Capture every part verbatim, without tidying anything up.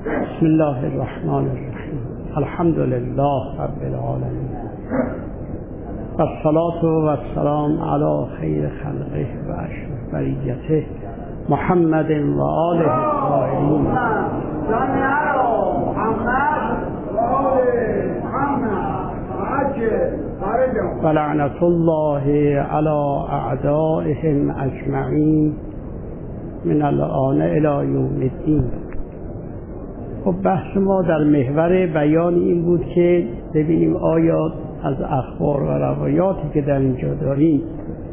بسم الله الرحمن الرحیم. الحمد لله رب العالمین و الصلاة و السلام علی خیر خلقه و اشرف بریته محمد و آله الطاهرین. و لعنت الله علی اعدائهم اجمعین من الآن الی یوم الدین. خب بحث ما در محور بیان این بود که ببینیم آیا از اخبار و روایاتی که در اینجا داریم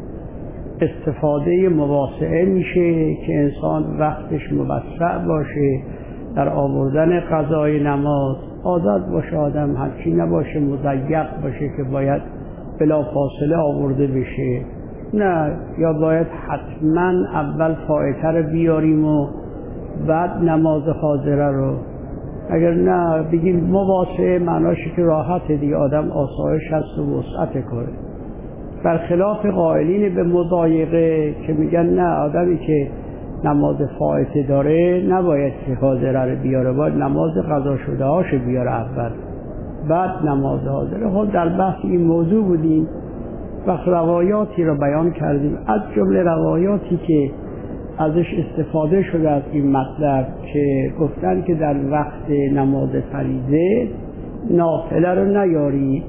استفاده مواسعه میشه که انسان وقتش موسع باشه در آوردن قضای نماز، عادت باشه آدم همچی نباشه مضیق باشه که باید بلا فاصله آورده بشه، نه یا باید حتما اول فائته رو بیاریم و بعد نماز حاضره رو. اگر نه بگیم مواسعه معناشه که راحت دیگه آدم آسایش هست و وسعت کنه، برخلاف قائلین به مضایقه که میگن نه آدمی که نماز فائته داره نباید که حاضره رو بیاره، باید نماز قضا شده هاشو بیاره اول بعد نماز حاضره. خب در بحث این موضوع بودیم و روایاتی رو بیان کردیم، از جمله روایاتی که ازش استفاده شده از این مطلب که گفتن که در وقت نماز فریضه نافله رو نیاری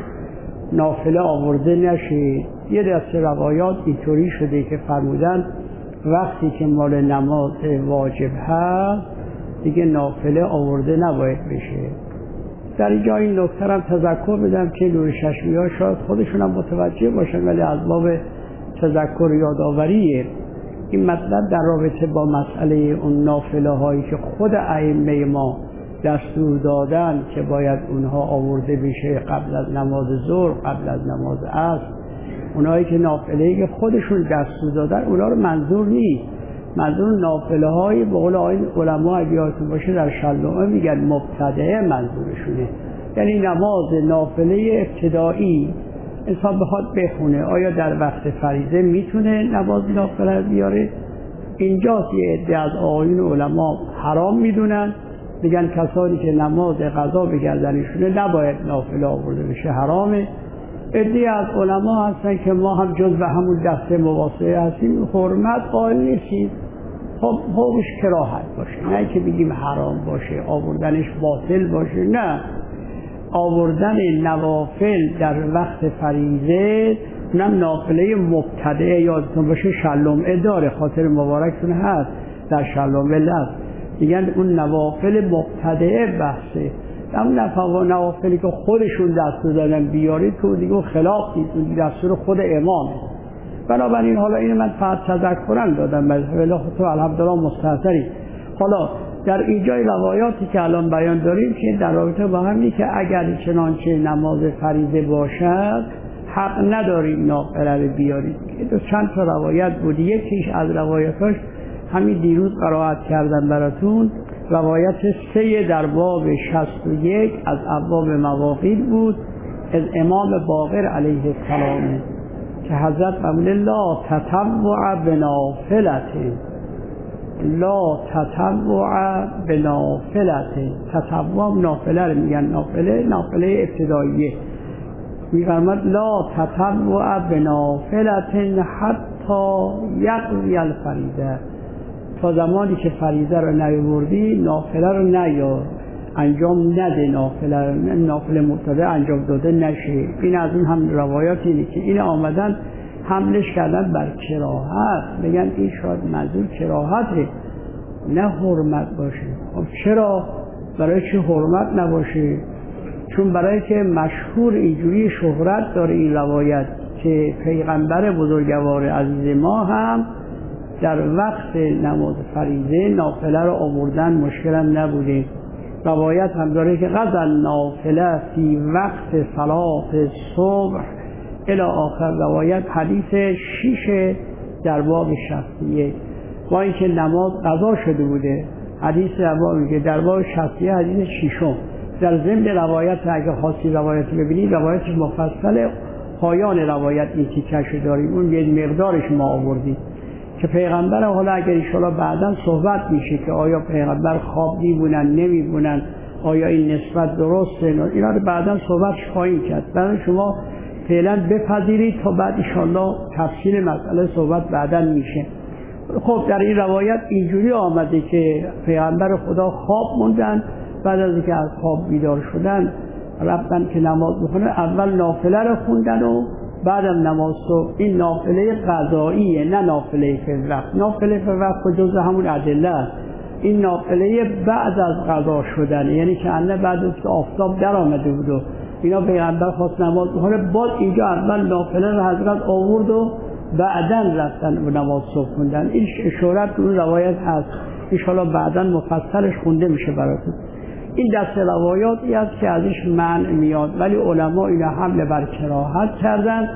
نافله آورده نشه. یه دسته روایات اینطوری شده که فرمودن وقتی که مال نماز واجب هست دیگه نافله آورده نباید بشه. در اینجا این نکته هم تذکر بدم که نور چشمی ها شاید خودشون هم متوجه باشن، ولی از باب تذکر یادآوریه این مطلب در رابطه با مسئله اون نافله هایی که خود ائمه ما دستور دادن که باید اونها آورده بشه قبل از نماز ظهر، قبل از نماز عصر، اونایی که نافله که خودشون دستور دادن اونا رو منظور نیست. منظور نافله های به قول آیین علما اگه یادتون باشه در شلومه میگن مبتدعه منظورشونه، یعنی نماز نافله ابتدایی انسان بخواد بخونه آیا در وقت فریضه میتونه نماز نافله بیاره. اینجاست یه عده از آیین علما حرام میدونن، میگن کسانی که نماز قضا به گردنشونه نباید نافله آورده بشه، حرامه. عده از علما هستن که ما هم جز به همون دسته مواسعه هستیم، حرمت قائل نیستیم. خب حکمش کراهت باشه، نه که بگیم حرام باشه آوردنش باطل باشه، نه، آوردن نوافل در وقت فریضه اونم نافله مبتدعه یادتون باشه شلومه داره، خاطر مبارکتون هست در شلومه لست میگن اون نوافل مبتدعه بحثه، اون نوافلی که خودشون دستور دادن بیارید تو دیگه خلاف نیست، اون دستور خود امامه. بنابراین حالا اینو من فقط تذکرن دادم، ولی خب الحمدلله مستحضری. حالا در اینجای روایاتی که الان بیان داریم که در رابطه با همین که اگر چنانچه نماز فریضه باشد حق نداریم نافله رو بیارید. دو چند تا روایت بود، یکیش از روایتاش همین دیروز قرائت کردم براتون، روایت سه در باب شصت و یک از ابواب مواقیت بود از امام باقر علیه السلام که حضرت فرمود لا تطوع بنافلة لا تطوع بنافلة. تطوع نافله رو میگن، نافله نافله ابتداییه. میفرماد لا تطوع بنافلة حتی یقضی الفریضه، تا زمانی که فریضه رو نیاوردی نافله رو نیار، انجام نده، نافله نافله مبتدع انجام داده نشه. این از اون هم روایات اینه که این آمدن حملش کردن بر کراهت، میگن این شاید منظور کراهته نه حرمت باشه. خب چرا؟ برای چه حرمت نباشه؟ چون برای که مشهور اینجوری شهرت داره این روایت که پیغمبر بزرگوار عزیز ما هم در وقت نماز فریضه نافله رو آوردن مشکل هم نبوده. روایت هم داره که غزل نافله فی وقت صلات صبح الی آخر. روایت حدیث شیش در باب شصت و یک، با اینکه نماز قضا شده بوده. حدیث که در باب شصت و یک حدیث شیشم. در ضمن روایت اگه خاصی روایت ببینید روایتش مفصل، پایان روایت این تیکش داریم، اون یه مقدارش ما آوردیم که پیغمبر، حالا اگر ایشالا بعدا صحبت میشه که آیا پیغمبر خواب میبونن نمیبونن، آیا این نسبت درسته، اینا رو بعدا صحبتش خواهیم کرد. برای شما فعلا بپذیرید تا بعد ایشالله تفصیل مسئله صحبت بعدا میشه. خب در این روایت اینجوری آمده که پیغمبر خدا خواب موندن، بعد از اینکه از خواب بیدار شدن رفتن که نماز بخونن، اول نافله رو خوندن و بعدم نماز صبح. این نافله قضاییه نه نافله فروقت. نافله فروقت جزء همون ادله است. این نافله بعد از قضا شدن، یعنی که انه بعد از که آفتاب در آمده بود و اینا پیغمبر خواست نماز بخونه، باز اینجا اول نافله رو حضرت آورد و بعدن رفتن و نماز صبح خوندن. این اشارت به اون روایت هست، ان شاءالله بعداً مفصلش خونده میشه براتون. این دست روایاتی است که ازش منع میاد، ولی علما اینا حمل بر کراهت کردن.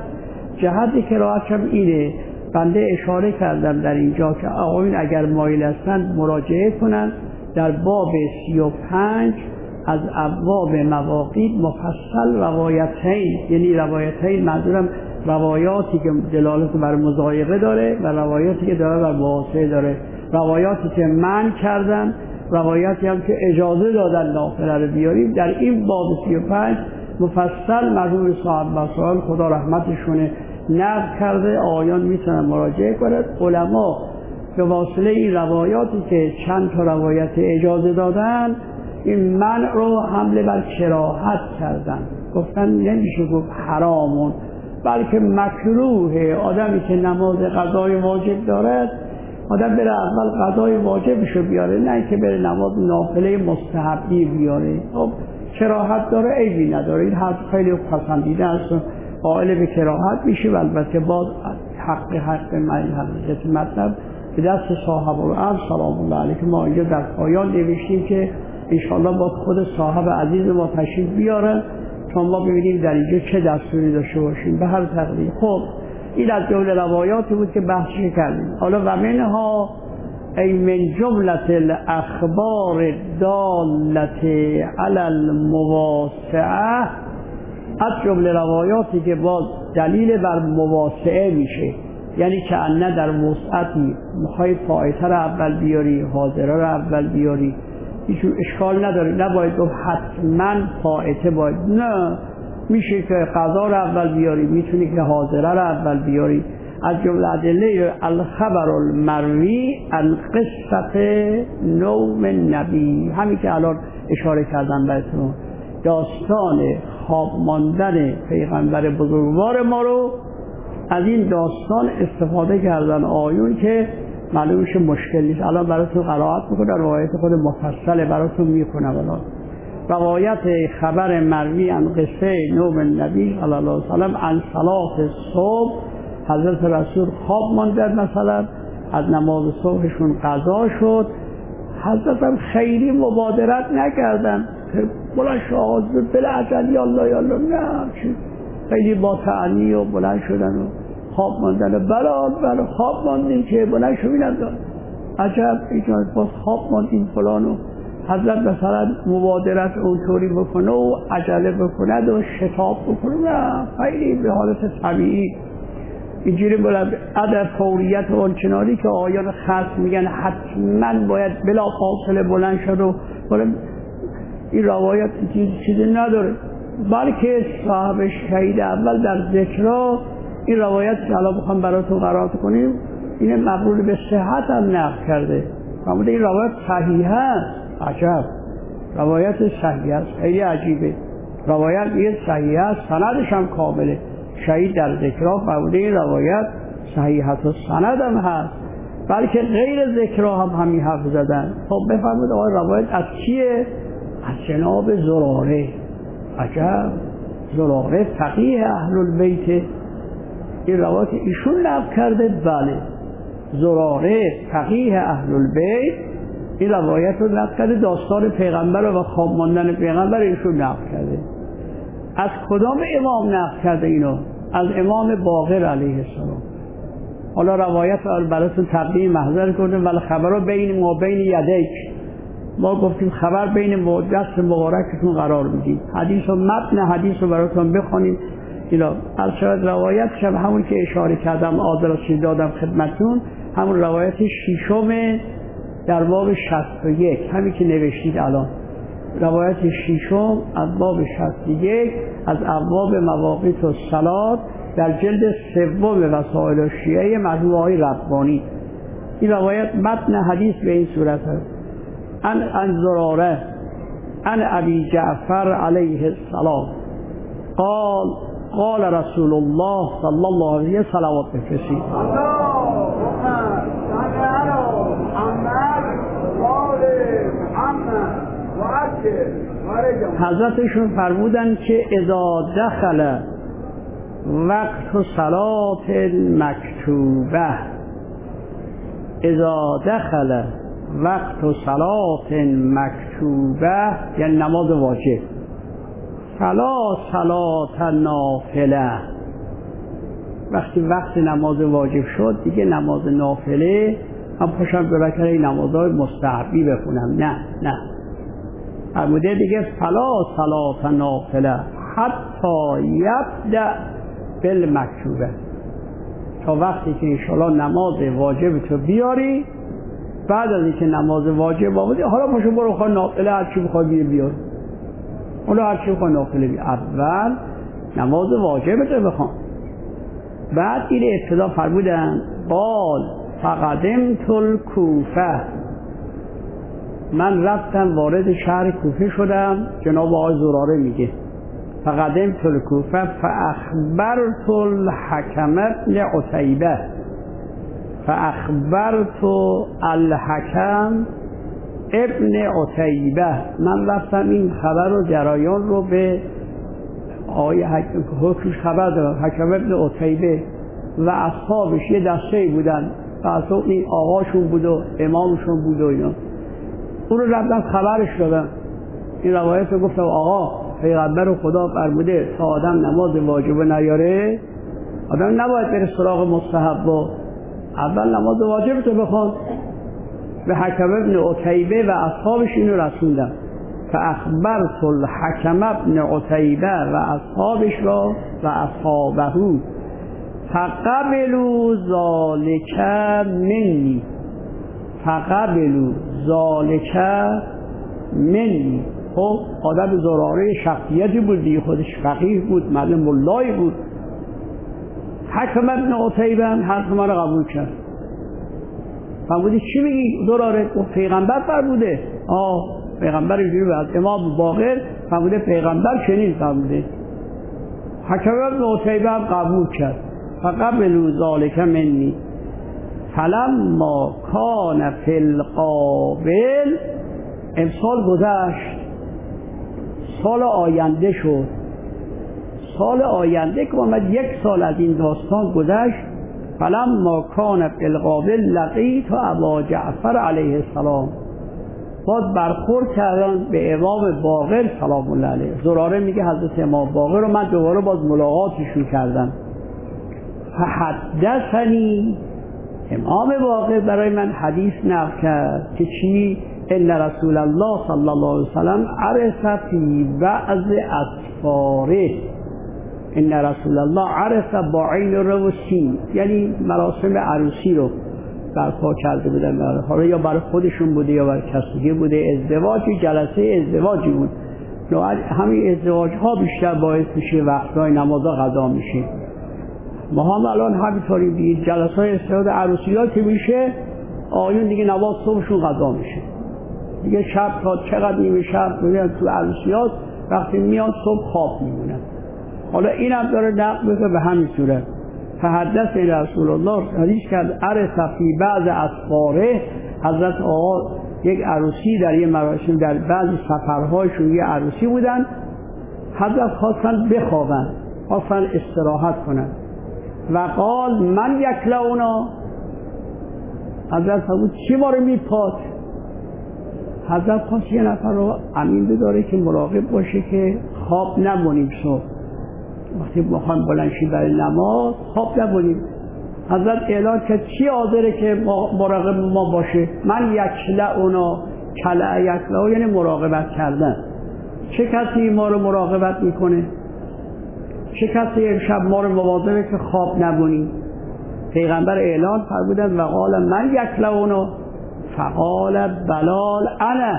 جهت کراهت هم اینه، بنده اشاره کردم در اینجا که آقایون اگر مایل هستند مراجعه کنند در باب سی و پنج از ابواب مواقیت مفصل روایتین، یعنی روایتین منظورم روایاتی که دلالت بر مضایقه داره و روایاتی که داره بر مواسعه داره، روایاتی که منع کردن، روایاتی هم که اجازه دادن نافله رو بیاریم. در این باب سی و پنج مفصل مرحوم صاحب مسائل خدا رحمتشونه نقل کرده، آیان میتونن مراجعه کنند. علما به واسطه این روایاتی که چند تا روایت اجازه دادن، این منع رو حمله بر کراهت کردن، گفتن نمیشه گفت حرامون، بلکه مکروه. آدمی که نماز قضای واجب دارد، آدم بره اول قضای واجبشو بیاره، نه که بره نماز نافله مستحبی بیاره. خب کراهت داره، عیبی نداره، این حد خیلی پسندیده است، قائل به کراهت میشه. و البته باز حق حق من حقیقت مطلب به دست صاحب الامر سلام الله علیه. ما اینجا در پایان نوشتیم که انشاءالله با خود صاحب عزیز ما تشریف بیارن تا ما ببینیم در اینجا چه دستوری داشته باشیم به هر تقدیر. خب این از جمله روایاتی بود که بحثش کردیم. حالا و منها ای من جملت الاخبار دالت علی المواسعه، از جمله روایاتی که باز دلیل بر مواسعه میشه، یعنی که انه در وسعتی میخوای فائته رو اول بیاری، حاضره رو اول بیاری، هیچ اشکال نداره، نباید گفت حتما فائته باید، نه، میشه که قضا رو اول بیاری، میتونی که حاضره رو اول بیاری. از جمله ادله الخبر المروی عن قصه نوم نبی، همین که الان اشاره کردم بهتون، داستان خواب ماندن پیغمبر بزرگوار ما رو از این داستان استفاده کردن آیون که معلومش مشکل نیست. الان براتون قرائت میکنم، روایت خود مفصل براتون میکنم. الان روایت خبر مروی عن قصه نوم نبی صلی الله علیه وسلم عن صلات صبح، حضرت رسول خواب ماندن، مثلا از نماز صبحشون قضا شد، حضرت هم خیلی مبادرت نکردن که بلند شو آغاز بله عجل یا الله یا الله، نه، خیلی با تعنی و بلند شدن و خواب ماندن. بله بله خواب ماندیم که بلند شو بینم دار عجب ایجاد باز خواب ماندیم فلانو. حضرت مثلا مبادرت اونطوری بکنه و عجله بکنه و شتاب بکنه، نه، خیلی به حالت طبیعی اینجوری بلند عدد فوریت و آنچنانی که آیان خاص میگن حتما باید بلا فاصله بلند شد و بلند. این روایت چیزی نداره، بلکه صاحب شهید اول در ذکرها این روایت که الان بخوام براتون قرائت کنیم این مقبول به صحت هم نقل کرده، اما این روایت صحیح است. عجب، روایت صحیح است، خیلی عجیبه. روایت یه صحیح است، سندش هم کامله. شهید در ذکرها قبول این روایت صحیحت و سند هم هست، بلکه غیر ذکرها هم همین حرف زدن. خب بفرمایید آقای روایت از کیه؟ از جناب زراره. عجب، زراره فقیه اهل البیت، این روایت ایشون نقل کرده. بله، زراره فقیه اهل البیت این روایت رو نقل کرده، داستان پیغمبر و خواب ماندن پیغمبر ایشون نقل کرده. از کدام امام نقل کرده اینو؟ از امام باقر علیه السلام. حالا روایت رو براتون تقدیم محضر کردیم. ولی خبر رو بین ما بین یدیک، ما گفتیم خبر بین دست مبارکتون قرار میدیم. حدیث و متن حدیث رو براتون بخونیم. اینا از شاید روایت شب همون که اشاره کردم آدرسی دادم خدمتون، همون روایت ششم در باب شصت و یک، همین که نوشتید الان، روایت ششم از باب شصت و یک از ابواب مواقیت الصلاة در جلد سوم وسائل الشیعه مرحوم آقای ربانی. این روایت متن حدیث به این صورت است: ان عن زراره عن ابی جعفر علیه السلام قال قال رسول الله صلی الله علیه و صلوات بفرستید. حضرتشون فرمودن که اذا دخل وقت صلات مکتوبه، اذا دخل وقت صلات مکتوبه یعنی نماز واجب، فلا صلات نافله، وقتی وقت نماز واجب شد دیگه نماز نافله هم پاشم به رکعه نمازهای مستحبی بخونم، نه نه فرموده دیگه فلا صلات نافله حتی یبدأ بالمکتوبه، تا وقتی که انشاءالله نماز واجب تو بیاری، بعد از اینکه نماز واجب آمده حالا پاشو برو خواهی نافله هر چی بخوای بیر بیار، حالا هر چی بخوای نافله بیار، اول نماز واجب تو بخوان. بعد این ابتدا فرمودن قال فقدمت الکوفه، من رفتم وارد شهر کوفه شدم، جناب آقای زراره میگه فقدمت الکوفه فاخبرت الحکم ابن عتیبه، فاخبرت الحکم ابن عتیبه، من رفتم این خبر رو جریان رو به آقای حکمش خبر دادم، حکم ابن عتیبه و اصحابش یه دسته بودن و اصلا این آقاشون بود و امامشون بود و اینا، اون رو رفتم خبرش دادم، این روایت رو گفتم آقا پیغمبر خدا فرموده تا آدم نماز واجب نیاره آدم نباید بره سراغ مستحب، اول نماز واجب تو بخوان. به حکم ابن عتیبه و اصحابش اینو رسوندم، فاخبرت الحکم ابن عتیبه و اصحابش را و اصحابه فقبلوا ذالک منی، فقبلوا ذالک منی. خب آدم زراره شخصیتی بود دیگه، خودش فقیه بود، معلم ملایی بود. حکم ابن عتیبه حرف ما رو قبول کرد، فرمودی چی میگی زراره؟ گفت پیغمبر فرموده. آه پیغمبر اینجوری بود، از امام باقر فرموده، پیغمبر چنین فرموده. حکم ابن عتیبه هم قبول کرد، فقبلوا ذالک منی فلما کان فی القابل، امسال گذشت، سال آینده شد، سال آینده که آمد یک سال از این داستان گذشت، فلما کان فی القابل لقیت ابا جعفر علیه السلام، باز برخورد کردن به امام باقر سلام الله علیه. زراره میگه حضرت امام باقر رو من دوباره باز ملاقاتشون کردم، فحدثنی، امام باقر برای من حدیث نقل کرد که چی؟ ان رسول الله صلی الله علیه وسلم عرف فی بعض اسفاره، ان رسول الله عرف با عین رو و سین، یعنی مراسم عروسی رو برپا کرده بودن، حالا یا برای خودشون بوده یا برای کسی دیگه بوده، ازدواجی جلسه ازدواجی بود. همین ازدواج ها بیشتر باعث میشه وقتهای نمازها قضا میشه. ما هم الان همینطوری دیگه جلسه های استعداد عروسی ها که میشه، آیون دیگه نماز صبحشون قضا میشه دیگه، شب تا چقدر نیمه شب میبینن تو عروسیات، وقتی میاد صبح خواب میمونن. حالا این هم داره نقل میکنه به همین صورت. فحدث رسول الله حدیث کرد عرف فی بعض اسفاره، حضرت آقا یک عروسی در یه مراسم در بعضی سفرهایشون یه عروسی بودن، حضرت خواستن بخوابن، خواستن استراحت کنن و قال من یکلونا، حضرت فرمود چی ما رو میپاد؟ حضرت خواست یه نفر رو امین بداره که مراقب باشه که خواب نمونیم، صبح وقتی بخوایم بلنشیم برای نماز خواب نمونیم. حضرت اعلان کرد چی حاضره که مراقب ما باشه؟ من یکلونا، کلع یکلو یعنی مراقبت کردن. چه کسی ما رو مراقبت میکنه؟ چه کسی امشب ما رو مواظبه که خواب نمونیم؟ پیغمبر اعلان فرمودند و قال من یکلونه، فقال بلال انا.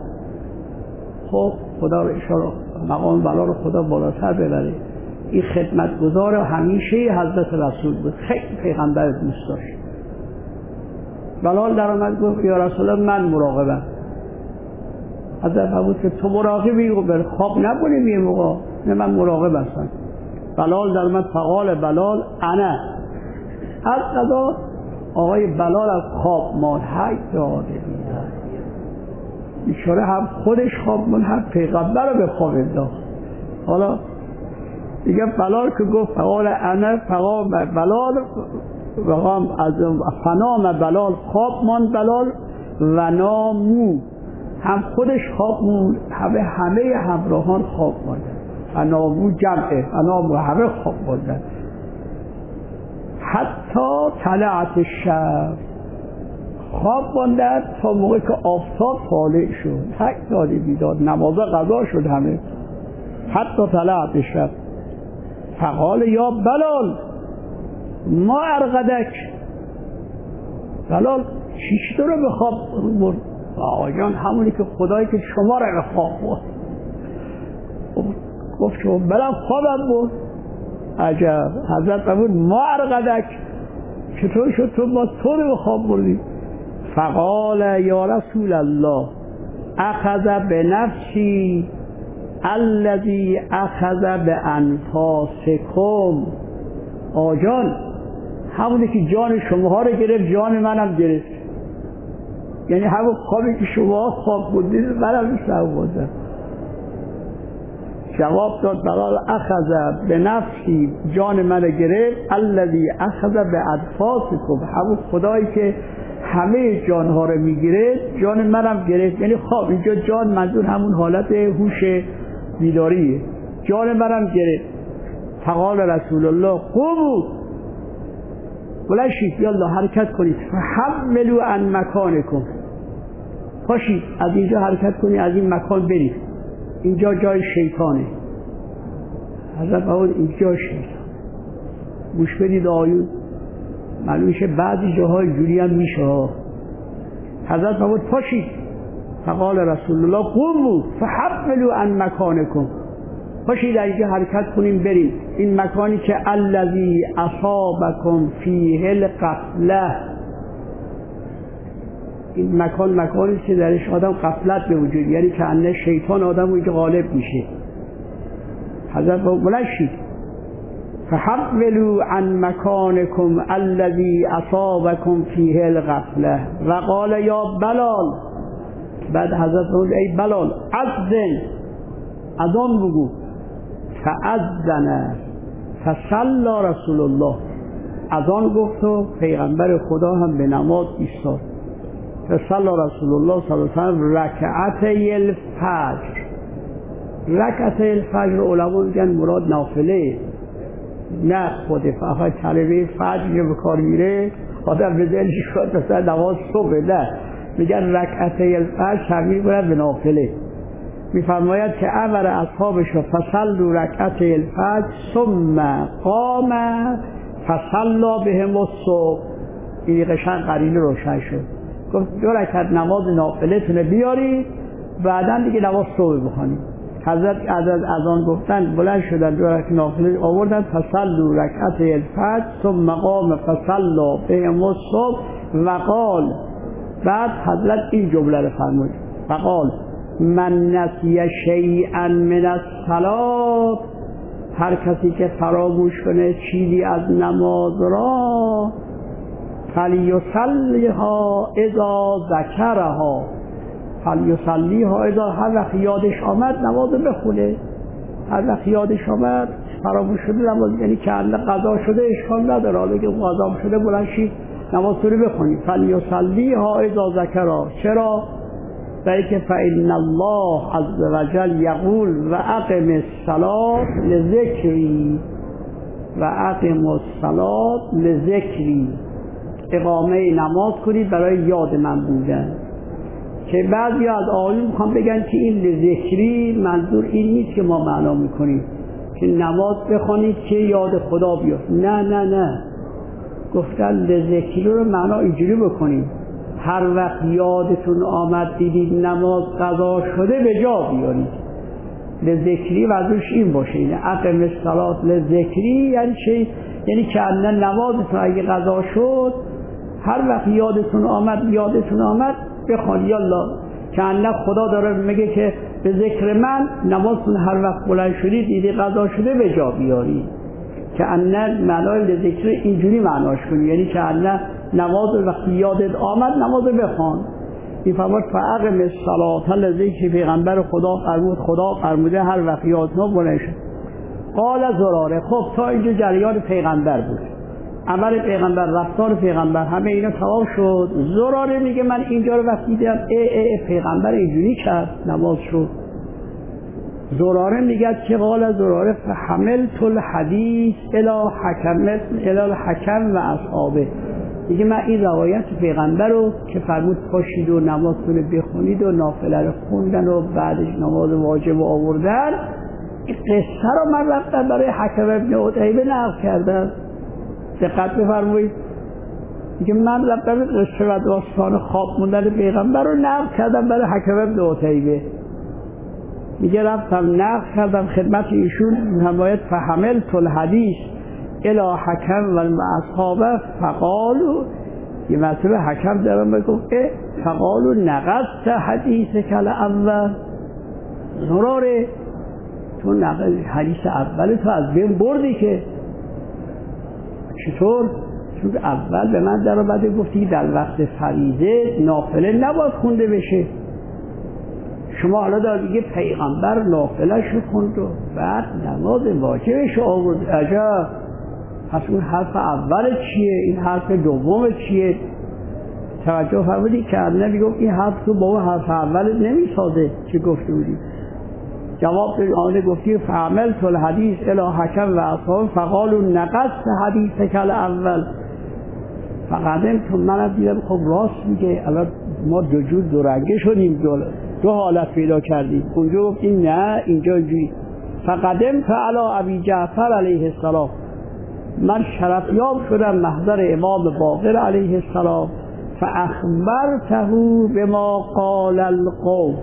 خب خدا رو اشاره مقام بلال رو خدا بالاتر ببره. این خدمتگزار همیشه حضرت رسول بود، خیلی پیغمبر دوست داشت. بلال در آمد گفت یا رسول الله من مراقبم. حضرت فرمود که تو مراقبی و بر خواب نبونیم یه موقع. نه من مراقب هستم. بلال در آمد فقال بلال انا. از قضا آقای بلال از خواب مال حی داده بیدن اشاره هم خودش خواب مال هم پیغمبر رو به خواب انداخت. حالا دیگه بلال که گفت فقال انا فقام بلال وقام از فنام بلال خواب مان بلال و نامو هم خودش خواب مون همه همه همراهان خواب ماندن. فنامو جمعه فنامو همه خواب ماندن حتی طلعت الشمس خواب ماندن تا موقع که آفتاب طالع شد. حق داده بیداد نماز قضا شد همه حتی طلعت الشمس. فقال یا بلال ما ارقدک. بلال چیش تو رو به خواب برد؟ آقایان همونی که خدایی که شما رو به خواب برد. گفت شما بلال خوابم برد. عجب. حضرت فرمود ما ارقدک، چطور شد تو با تو رو به خواب بردی؟ فقال یا رسول الله اخذ بنفسی الذی اخذ بانفاسکم. آجان همونی که جان شماها رو گرفت جان منم گرفت. یعنی همون خوابی که شما خواب بودید منم خواب بودم. جواب داد بلال اخذ بنفسی جان من گرفت الذی اخذ بانفاسکم، همون خدایی که همه جانها رو میگیره جان منم گرفت. یعنی خواب اینجا جان منظور همون حالت هوش بیداریه. جان منم گرفت. فقال رسول الله قوموا بلشید یالا حرکت کنید فحملوا عن مکانکم، پاشید از اینجا حرکت کنید از این مکان برید، اینجا جای شیطانه. حضرت فرمود اینجا شیطان. گوش بدید آیون معلوم میشه بعضی جاهای جوری هم میشه ها. حضرت فرمود پاشید. فقال رسول الله قوموا فحملوا عن مکانکم، پاشید از اینجا حرکت کنیم بریم این مکانی که الذی اصابکم فیه الغفله. این مکان مکانی که درش آدم غفلت به وجود، یعنی که انه شیطان آدم رو اینجا غالب میشه. حضرت بلشید فحملوا عن مکانکم الذی اصابکم فیه الغفله و قال یا بلال. بعد حضرت فرمود ای بلال اذن، اذان بگو. فاذن فصلی رسول الله، اذان گفت و پیغمبر خدا هم به نماز ایستاد. فصلی رسول الله صلی الله علیه و سلم رکعتي الفجر. رکعتي الفجر علما میگن مراد نافله، نه خود فقط طلبه فجر به کار میره آدم به ذهنش شد مثلا نماز صبح، نه میگن رکعتي الفجر تبدیل کنند به نافله. میفرماید که امر اصحابش فصلوا رکعتي الفجر ثم قام فصلى بهم الصبح. این قشنگ قرینه روشن شد. گفت دو رکعت نماز نافله تونه بیاری بعدن دیگه نماز صبح بخونی. حضرت از اذان گفتن بلند شدن دو رکعت نافله آوردن فصلوا رکعتي الفجر ثم قام فصلى بهم الصبح و قال. بعد حضرت این جمله رو فرمود فقال من نسی شیئا من الصلاة، هر کسی که فراموش کنه چیزی از نماز را فلیصلیها اذا ذکرها، فلیصلیها اذا هر وقت یادش آمد نماز بخونه. هر وقت یادش آمد فراموش شده نماز، یعنی که قضا شده اشکال نداره، حالا که قضا شده بلند شید نماز رو بخونید. فلیصلیها اذا ذکرها. چرا؟ برای که فإن الله عز وجل یقول و اقم الصلاة لذکری و اقم الصلاة لذکری، اقامه نماز کنید برای یاد من بودن. که بعضی از آیون میخوام بگن که این لذکری منظور این نیست که ما معنا میکنیم که نماز بخونید که یاد خدا بیاد. نه نه نه، گفتن لذکری رو معنا اینجوری بکنیم هر وقت یادتون آمد دیدید نماز قضا شده به جا بیارید. لذکری وضعش این باشه، این اقم الصلاة لذکری یعنی چی؟ یعنی که نمازتون اگه قضا شد هر وقت یادتون آمد یادتون آمد بخوان یالا، که انه خدا داره میگه که به ذکر من نمازتون هر وقت بلند شدید دیدی قضا شده به جا بیاری. که انه معنای لذکر اینجوری معناش کنی، یعنی که انه نماز وقتی یادت آمد نماز بخوان. این فرمود فاقم الصلاة لذکر، پیغمبر خدا فرمود خدا فرموده هر وقت یادتون بلند شد. قال زراره. خب تا اینجا جریان پیغمبر بود، عمل پیغمبر، رفتار پیغمبر، همه اینا تمام شد. زراره میگه من اینجا رو وقتی دیدم ای ای, ای پیغمبر اینجوری کرد نماز شد. زراره میگه که قال زراره فحملت الحدیث الی حکم الی الحکم و اصحابه. دیگه من این روایت پیغمبر رو که فرمود پاشید و نمازتون رو بخونید و نافله رو خوندن و بعدش نماز واجب رو آوردن، این قصه رو من رفتم برای حکم ابن عتیبه نقل کردم. دقت بفرمایید، دیگه من رفتم قصه و داستان خواب موندن پیغمبر رو نقل کردم برای حکم ابن عتیبه. میگه رفتم نقل کردم خدمت ایشون حمایت فحملت الحدیث الی حکم و اصحابه فقالوا، یه مرتبه حکم دارم بگم فقالوا نقضت حدیث کل اول. زراره تو نقض حدیث اول تو از بین بردی که. چطور؟ چون اول به من در آمده گفتی در وقت فریضه نافله نباید خونده بشه، شما حالا دار دیگه پیغمبر نافله شو خوند و بعد نماز واجبش آورد. عجب، پس اون حرف اول چیه؟ این حرف دوم چیه؟ توجه فرمودی که نبی گفت این حرف تو با اون حرف اول نمیسازه که گفته بودی. جواب آنه گفتی فعملت الحدیث الی حکم و اصحاب فقالوا نقضت حدیث کل اول. فقدم تو منم دیدم خب راست میگه، الان ما دو جور دو رنگه شدیم، دو, دو حالت پیدا کردیم. اونجا گفتیم نه اینجا اینجوری. فقدم تو علی ابی جعفر علیه السلام، من شرفیاب شدم محضر امام باقر علیه السلام. فاخبرته بما قال القوم،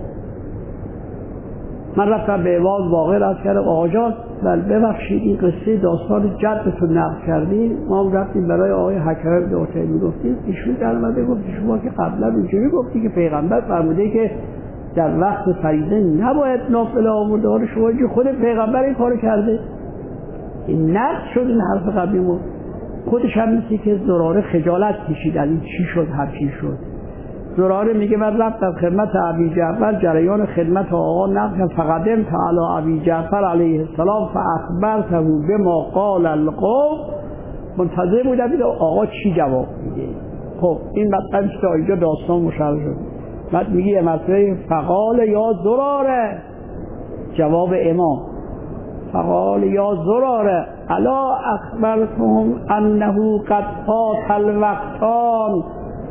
من رفتم به امام باقر عرض کردم آقا جان بل ببخشید این قصه داستان جدتون نقل کردین، ما رفتیم برای آقای حکم بن عتیبه گفتیم، ایشون در اومده گفت شما که قبلا اینجوری گفتی که پیغمبر فرموده که در وقت فریضه نباید نافله آورده، حالا شما که خود پیغمبر این کارو کرده. این نقص شد این حرف قبلیمون. خودش هم مثل که زراره خجالت کشید از این چی شد هر چی شد. زراره میگه من رفتم خدمت ابی جعفر، جریان خدمت آقا نقل فقدم تعالی ابی جعفر علیه السلام فاخبرته بما قال القوم، منتظر بودم ببینم آقا چی جواب میده. خب این مطلب تا اینجا داستان مشخص شد. بعد میگه مثلا فقال یا زراره، جواب امام فقال یا زراره الا اخبرتهم انه قد فات الوقتان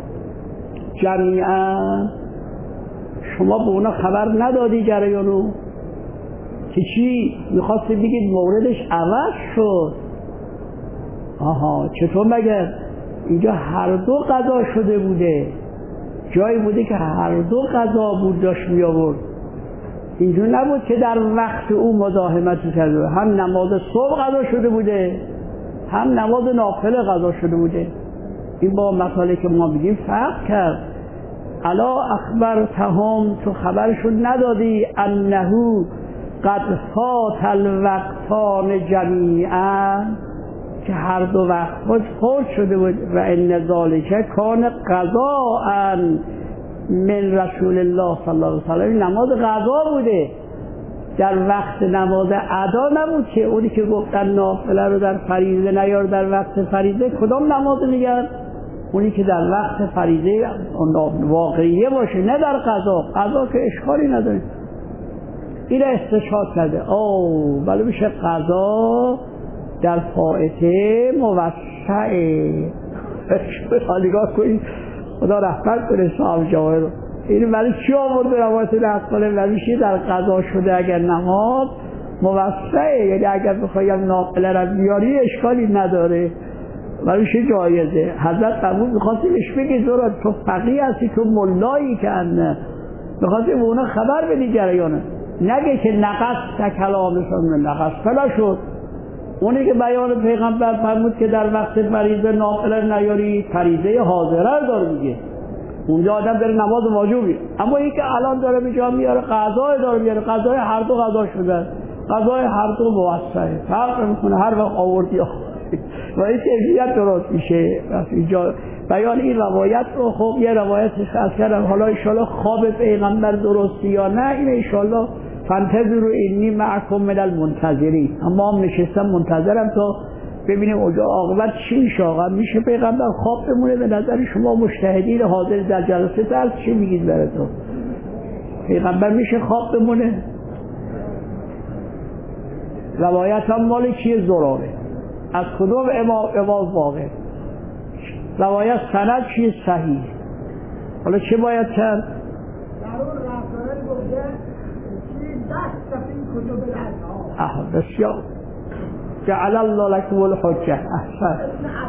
جمیعا، شما به اونا خبر ندادی جریانو که چی؟ میخواستی بگید موردش عوض شد. آها چطور مگر؟ اینجا هر دو قضا شده بوده، جایی بوده که هر دو قضا بود داشت می آورد. اینجور نبود که در وقت او مزاحمتی کرده، هم نماز صبح قضا شده بوده هم نماز نافله قضا شده بوده. این با مسئله که ما بگیم فرق کرد. الا اخبرتهم، تو خبرشون ندادی انه قد فات الوقتان جمیعا، که هر دو وقت فوت شده بود. و ان ذالک کان قضاء من رسول الله صلی الله علیه و سلم، نماز قضا بوده، در وقت نماز ادا نبود که اونی که گفتن نافله رو در فریضه نیار در وقت فریضه، کدام نماز میگن؟ اونی که در وقت فریضه واقعیه باشه، نه در قضا. قضا که اشکالی نداره. این استشهاد کرده. او بله میشه قضا در فائته موسعه. نگاه کنید، خدا رحمت کنه صاحب جواهر رو. این ولی چی آورد به روایت نقل کنه؟ ولی چی در قضا شده اگر نماز موسعه، یعنی اگر بخوایم نافله را بیاری اشکالی نداره. برایش جایزه. حضرت قبول میخواستی بهش بگی زورا تو فقیه هستی، تو ملایی که انه میخواستی به اونا خبر بدی جریانه، نگه که نقص تکلامشون نقص فلا شد. اونی که بیان پیغمبر فرمود که در وقت فریضه نافله نیاری، فریضه حاضره داره میگه. اونجا آدم داره نماز واجبی، اما این که الان داره میجا میاره قضا داره میاره، قضای هر دو قضا شده، قضای هر دو موثقه، فرق میکنه هر وقت آوردی و این کیفیت درست میشه. اینجا بیان این روایت رو، خب یه روایتش از کردم، حالا انشالله خواب پیغمبر درستی یا نه این انشالله فانتظروا انی معکم من المنتظرین. اما هم نشستم منتظرم تا ببینیم اونجا عاقبت چی میشه. آقا میشه پیغمبر خواب بمونه؟ به نظر شما مجتهدین حاضر در جلسه درس چی میگید براتون؟ پیغمبر میشه خواب بمونه؟ روایت هم مال کیه؟ زراره. از کدوم امام واقع؟ روایت سند چیه؟ صحیح. حالا چه باید کرد؟ اها بسیار. جعل الله لكم الحجه. احسن.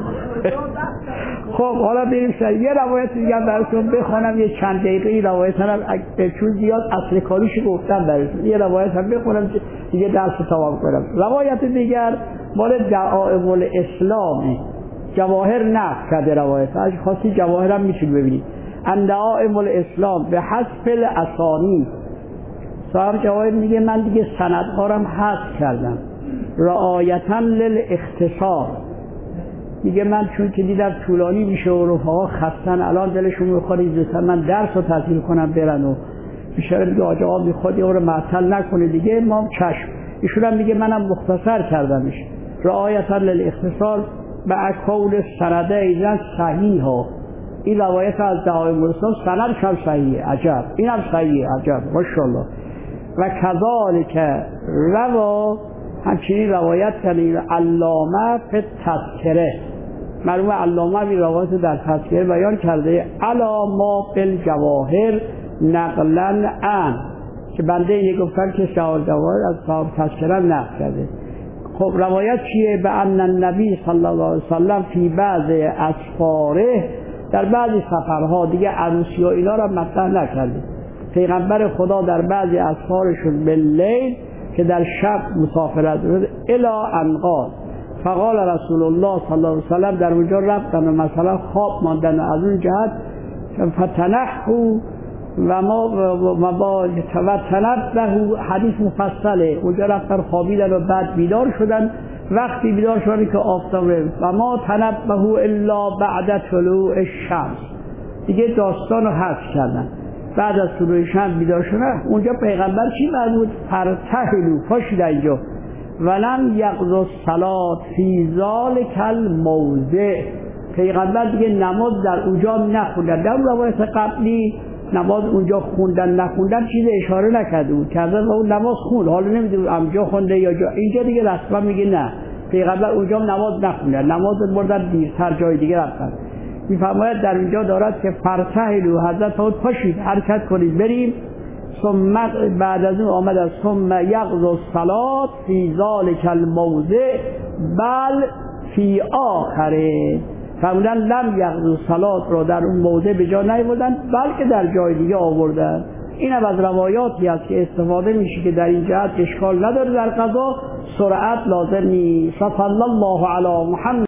خب حالا بریم سر یه روایت دیگه براتون بخونم، یه چند دقیقه روایت هم چون زیاد اصل کاریش گفتم براتون، یه روایت هم بخونم دیگه درس تمام کنم. روایت دیگر مال دعائم الاسلام، جواهر نقل کرده روایت، اگه خواستی جواهر هم میتونی ببینید. ان دعائم الاسلام به حذف الاسانی، صاحب جواهر میگه من دیگه سندها رو هم حذف کردم رعایتا للاختصار. میگه من چون که دیدم طولانی میشه و رفقا خستن، الان دلشون میخواد زودتر من درس رو تحصیل کنم برن و بیشتر دیگه آجا میخواد یه رو معطل نکنه دیگه، ما چشم. ایشون هم میگه منم مختصر کردمش رعایتا للاختصار به اکول سنده ایزن صحیح ها. این روایت از دعائم الاسلام سندش هم صحیحه. عجب، این هم صحیحه. عجب، ماشاءالله. و کذالک روا، همچنین روایت کنید علامه فی تذکره، معلومه علامه این روایت در تذکره بیان کرده علامه بالجواهر نقلا ان، که بنده اینه گفتن که شعار جواهر از صاحب تذکره نقل کرده. خب روایت چیه؟ به ان النبی صلی الله علیه وسلم فی بعض اسفاره، در بعضی سفرها، دیگه عروسی و اینا را مطرح نکرده، پیغمبر خدا در بعضی اسفارشون باللیل که در شب مسافرت بود الا انقال فقال رسول الله صلی الله علیه وسلم، در اونجا رفتن و مثلا خواب ماندن از اون جهت فتنحو و ما و با تنبهو، حدیث مفصله، اونجا رفتن خوابیدن و بعد بیدار شدن. وقتی بیدار شدن که آفتابه و ما تنبهو الا بعد طلوع الشمس، دیگه داستان رو حذف کردن. بعد از طلوع شمس بیدار شدن. اونجا پیغمبر چی فرمود؟ فرتحلوا، پاشید اینجا. ولم یقضوا الصلاة فی ذلک الموضع، پیغمبر دیگه نماز در اونجا نخوندن. در روایت قبلی نماز اونجا خوندن نخوندن چیز اشاره نکرده بود که حضرت اون نماز خوند، حالا نمیدونم اونجا خونده یا جا. اینجا دیگه رسما میگه نه، پیغمبر اونجا نماز نخوندن، نماز بردن دیرتر جای دیگه رفتن. میفرماید در اینجا دارد که فرتحلوا، حضرت فرمود پاشید حرکت کنید بریم. ثم بعد از اون آمد از ثم یقضوا الصلاة فی ذلک الموضع بل فی آخره، فرمودن لم یقضوا الصلاة را در اون موضع به جا نیاوردن بلکه در جای دیگه آوردن. این هم از روایاتی است که استفاده میشه که در این جهت اشکال نداره، در قضا سرعت لازم نیست. صلی الله علی محمد.